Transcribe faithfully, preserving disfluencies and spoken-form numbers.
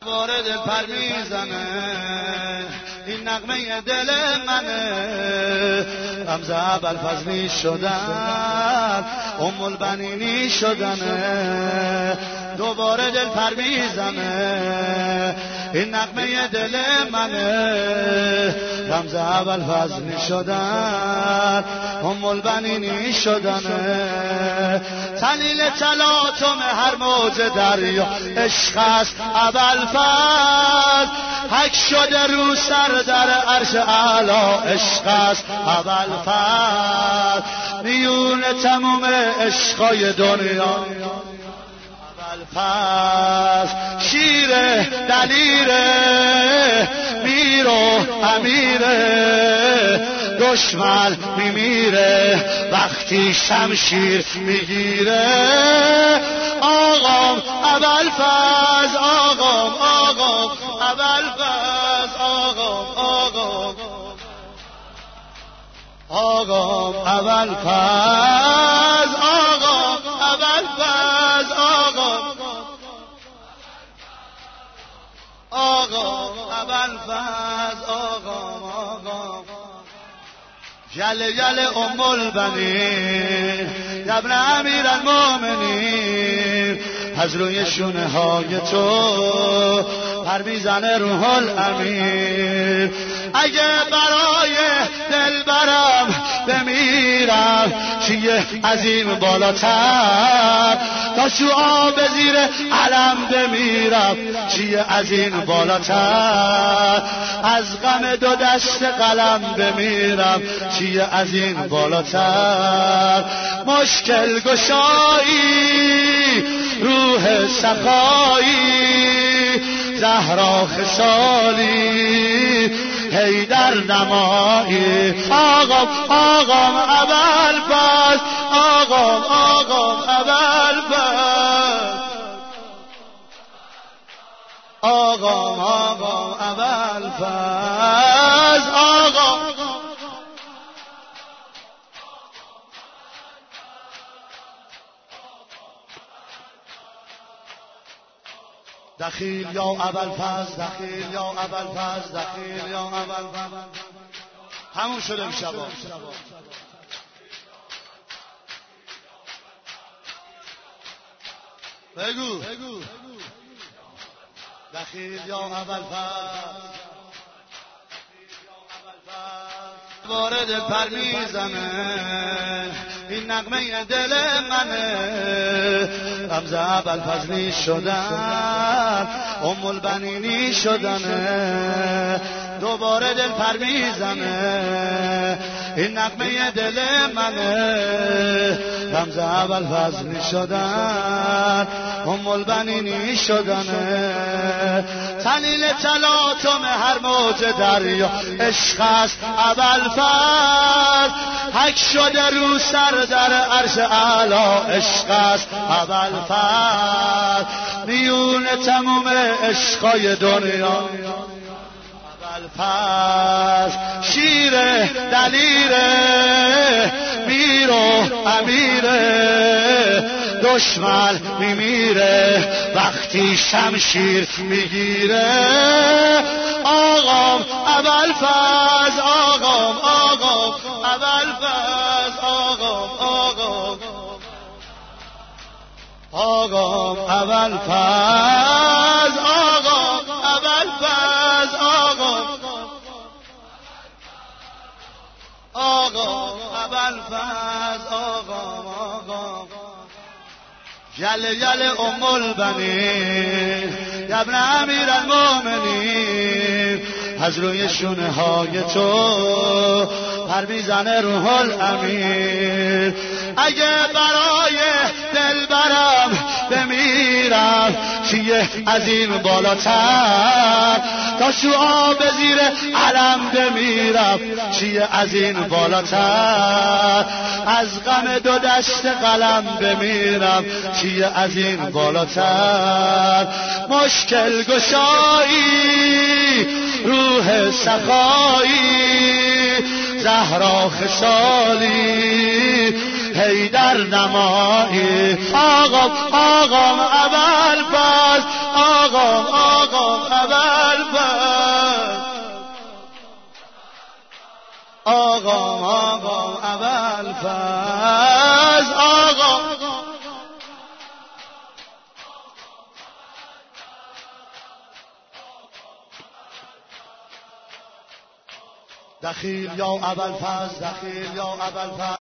وارد پر میزنه این نغمه دل منه. رمز ابوالفضلی شدن ام البنینی شدنه. دوباره دل پر میزنه این نغمه دل منه. رمز ابوالفضلی شدن ام البنینی شدنه. تلیل تلاطم هر موج دریا عشق است ابوالفضل. حک شده رو سر در عرش اعلی عشق است ابوالفضل. میون تموم عشقای دنیا ابوالفضل. شیر دلیره میر و امیره. دشمن میمیره وقتی شمشیر میگیره. آقام ابوالفضل آقام آقام ابوالفضل آقام آقام آقام ابوالفضل آقام ابوالفضل آقام آقام ابوالفضل آقام آقام. جل جل ام البنین ابن امیر المؤمنین. از روی شونه های تو پر میزنه روح الامیر. اگه برای دلبرم بمیرم چیه از این بالاتر. تا شو آب زیر علم بمیرم چیه از این بالاتر. از غم دو دست قلم بمیرم چیه از این بالاتر. مشکل گشایی روح سخایی زهرا خصالی حیدر نمایی. آقام آقام ابوالفضل آقام آقام ابوالفضل آقام آقام ابوالفضل آقام. دخیل یا ابوالفضل دخیل یا ابوالفضل دخیل یا ابوالفضل. همون شده امشب. بگو دخیل یا ابوالفضل. وارد پر میزنه این نغمه دل منه. رمز ابوالفضلی شدن ام البنینی شدنه. دوباره دل پر میزنه این نغمه دل منه. رمز ابوالفضلی شدن ام البنینی شدنه. تلیل تلاطم هر موج دریا عشق است ابوالفضل. حک شده رو سر در عرش اعلی عشق است ابوالفضل. میون تموم عشقای دنیا ابوالفضل. شیر دلیره میر و امیره. دشمن میمیره وقتی شمشیر میگیره. آقام ابوالفضل آقام آقام ابوالفضل آقام آقام آقام ابوالفضل آقام ابوالفضل آقام آقام ابوالفضل آقام آقام. جل جل ام البنین ابن امیر المؤمنین. از روی شونه های تو پر میزنه روح الامیر. اگه برای دلبرم بمیرم چیه از این بالاتر. تا شو آب زیر علم بمیرم چیه از این بالاتر. از غم دو دست قلم بمیرم چیه از این بالاتر. مشکل گشایی روح سخایی زهرا خصالی حیدر نمایی آقا آقا ابوالفضل آقا آقا ابوالفضل آقا آقا ابوالفضل آقا دخیل یا ابوالفضل دخیل یا ابوالفضل